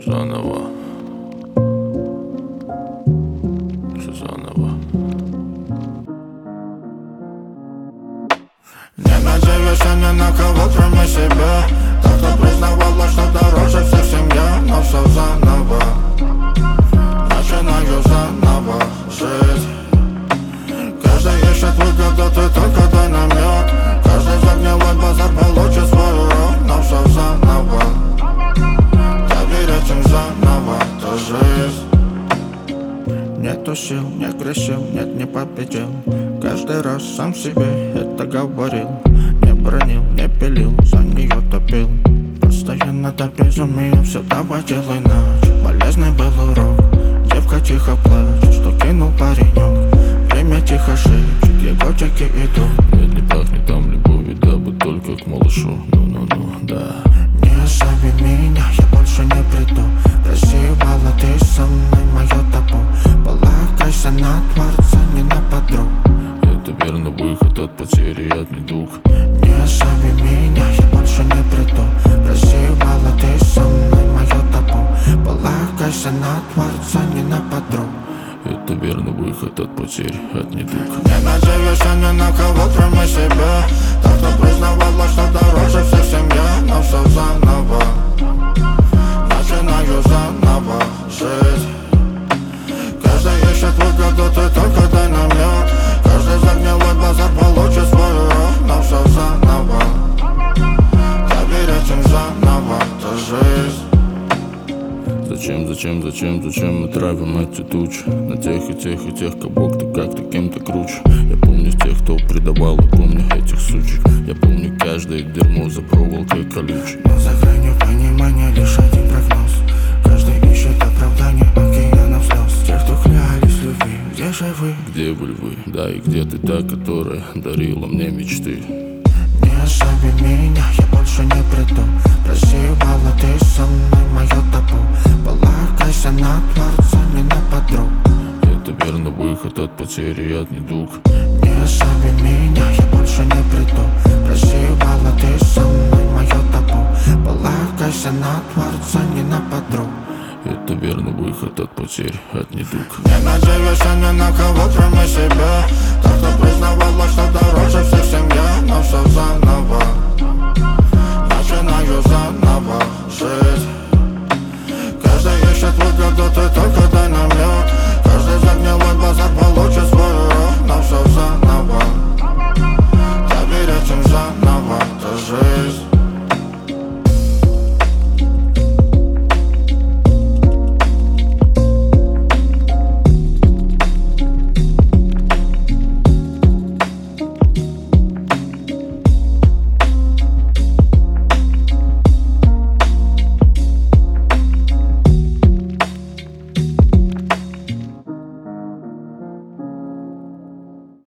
Заново. Все заново. Не надеюсь ни на кого, кроме себя. Так кто признавала, что дороже всех семья. Но все заново. Начинаю заново жить. Каждый ищет выгоду, ты только дай намек. Каждый загнилой базар получит свой урок. Но все заново. Доверять им заново, это жизнь. Нету сил, не грешил, нет, не победил. Каждый раз сам себе это говорил. Не бронил, не пилил, за нее топил. Постоянно до безумия, все давай делай иначе. Полезный был урок, девка тихо плачет, что кинул паренек. Время тихо шепчет, его чеки идут. Нет, не пахнет там любовью, да бы только к малышу. Ну-ну-ну, да. Не остави меня, я больше не приду. Прозевала ты со мной мое табу. Полагайся на Творца, не на подруг. Это верно выход от потери, от недуг. Не остави меня, я больше не приду. Прозевала ты со мной мое табу. Полагайся на Творца, не на подруг. Это верно выход от потерь, от недуг. Не надеюсь ни на кого, кроме себя. Так кто признавала, что дороже всех семья. Но все заново. Начинаю заново жить. Каждый ищет выгоду, ты только дай намек. Каждый загнилой базар получит свой урок. Но все заново. Доверять им заново, это жизнь. Зачем мы травим эти тучи? На тех и тех, кого ты как-то кем-то круче. Я помню тех, кто предавал, и помню этих сучек. Я помню каждое дерьмо за проволокой колючей. Но за гранью понимания лишь один прогноз. Каждый ищет оправдание океанов слез. Те, кто клялись любви, где же вы? Где были вы? Да, и где ты та, которая дарила мне мечты? Не остави меня, я больше не приду. Прозевала ты со мной мое табу. Полагайся на Творца, не на подруг. Это верно выход от потери, от недуг. Не остави меня, я больше не приду. Прозевала ты со мной мое табу. Полагайся на Творца, не на подруг. Это верно выход от потерь, от недуг. Не надеюсь ни на кого, кроме себя. Так кто признавала, что дороже всех семья. Но все заново.